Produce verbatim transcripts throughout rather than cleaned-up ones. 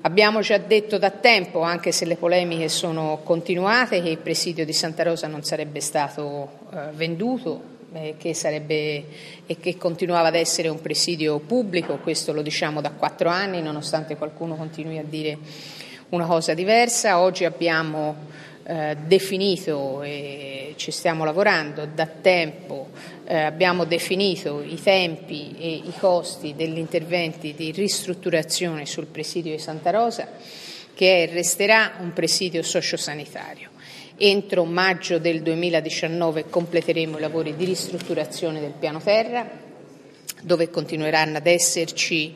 Abbiamo già detto da tempo, anche se le polemiche sono continuate, che il presidio di Santa Rosa non sarebbe stato eh, venduto eh, che sarebbe, e che continuava ad essere un presidio pubblico. Questo lo diciamo da quattro anni, nonostante qualcuno continui a dire una cosa diversa. Oggi abbiamo eh, definito, e ci stiamo lavorando da tempo, eh, abbiamo definito i tempi e i costi degli interventi di ristrutturazione sul presidio di Santa Rosa, che è e resterà un presidio sociosanitario. Entro maggio del duemiladiciannove completeremo i lavori di ristrutturazione del piano terra, dove continueranno ad esserci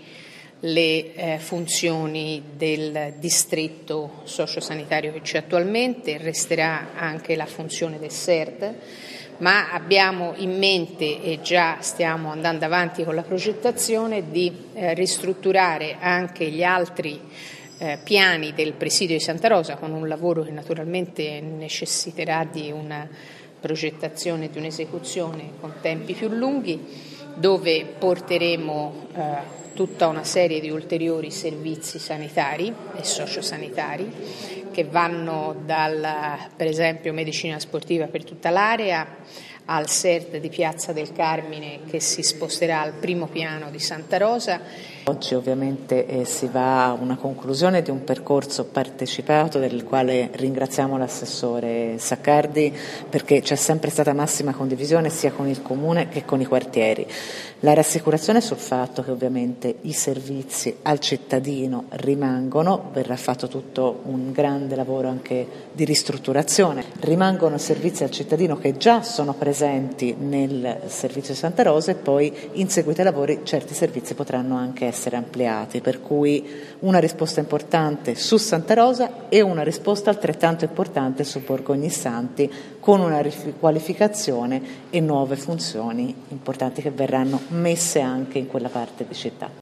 le eh, funzioni del distretto sociosanitario che c'è attualmente. Resterà anche la funzione del S E R D, ma abbiamo in mente, e già stiamo andando avanti con la progettazione, di eh, ristrutturare anche gli altri eh, piani del presidio di Santa Rosa, con un lavoro che naturalmente necessiterà di una progettazione, di un'esecuzione con tempi più lunghi, dove porteremo eh, tutta una serie di ulteriori servizi sanitari e sociosanitari che vanno dal, per esempio, medicina sportiva per tutta l'area, al S E R D di Piazza del Carmine, che si sposterà al primo piano di Santa Rosa. Oggi ovviamente eh, si va a una conclusione di un percorso partecipato del quale ringraziamo l'assessore Saccardi, perché c'è sempre stata massima condivisione sia con il Comune che con i quartieri. La rassicurazione sul fatto che ovviamente i servizi al cittadino rimangono, verrà fatto tutto un grande lavoro anche di ristrutturazione, rimangono servizi al cittadino che già sono presenti nel servizio di Santa Rosa, e poi in seguito ai lavori certi servizi potranno anche essere ampliati, per cui una risposta importante su Santa Rosa e una risposta altrettanto importante su Borgo Ognissanti, con una riqualificazione e nuove funzioni importanti che verranno messe anche in quella parte di città.